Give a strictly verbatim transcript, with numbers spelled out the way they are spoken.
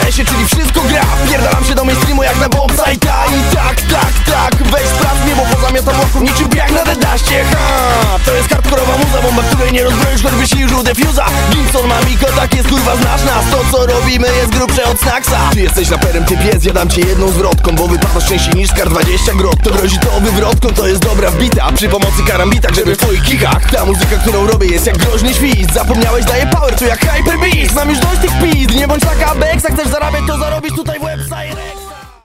się, czyli wszystko gra. Pierdalam się do mainstreamu jak na Bobsajta. I tak, tak, tak, weź sprawdź mnie, bo pozamiatam łoków niczym jak na dedaście. Ha, to jest hardkorowa muza, bomba, której nie rozbroisz, choćby si użył defuza. Gimson ma Miko, tak jest kurwa, znasz nas. To co robimy jest grubsze od Snacksa. Ty jesteś raperem, ty pies, ja dam ci jedną zwrotką, bo wypadasz częściej niż kar dwadzieścia grot. To grozi to wywrotką, to jest dobra wbita przy pomocy karambita, żeby w twoich kikach. Ta muzyka, którą robię jest jak groźny świst. Zapomniałeś, daje power, to jak Hyper Beast. Mam już dość tych pizd, nie bądź taka beksa, chcesz zarabiać, to zarobisz tutaj w